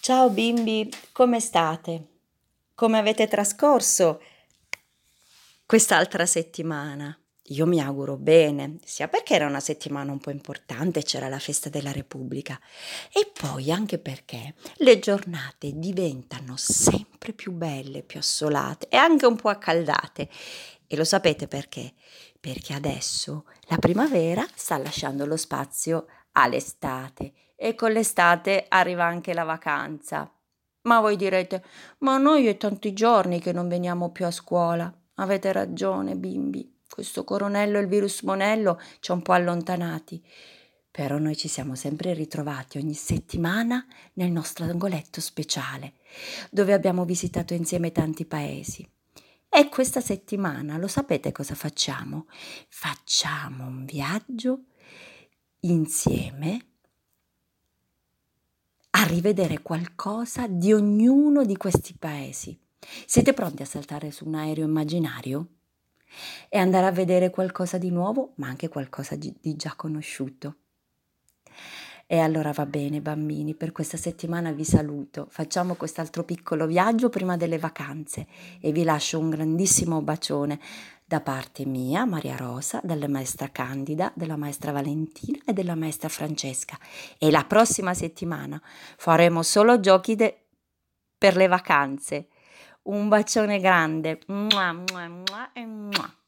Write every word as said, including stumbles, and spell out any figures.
Ciao bimbi, come state? Come avete trascorso quest'altra settimana? Io mi auguro bene, sia perché era una settimana un po' importante, c'era la festa della Repubblica, e poi anche perché le giornate diventano sempre più belle, più assolate e anche un po' accaldate. E lo sapete perché? Perché adesso la primavera sta lasciando lo spazio all'estate e con l'estate arriva anche la vacanza. Ma voi direte, ma noi è tanti giorni che non veniamo più a scuola. Avete ragione, bimbi. Questo coronello e il virus monello ci ha un po' allontanati. Però noi ci siamo sempre ritrovati ogni settimana nel nostro angoletto speciale, dove abbiamo visitato insieme tanti paesi. E questa settimana, lo sapete cosa facciamo? Facciamo un viaggio insieme a rivedere qualcosa di ognuno di questi paesi. Siete pronti a saltare su un aereo immaginario e andare a vedere qualcosa di nuovo, ma anche qualcosa di, di già conosciuto? E allora va bene, bambini, per questa settimana vi saluto. Facciamo quest'altro piccolo viaggio prima delle vacanze e vi lascio un grandissimo bacione da parte mia, Maria Rosa, dalla maestra Candida, della maestra Valentina e della maestra Francesca. E la prossima settimana faremo solo giochi de- per le vacanze. Un bacione grande. Mua, mua, mua, e mua.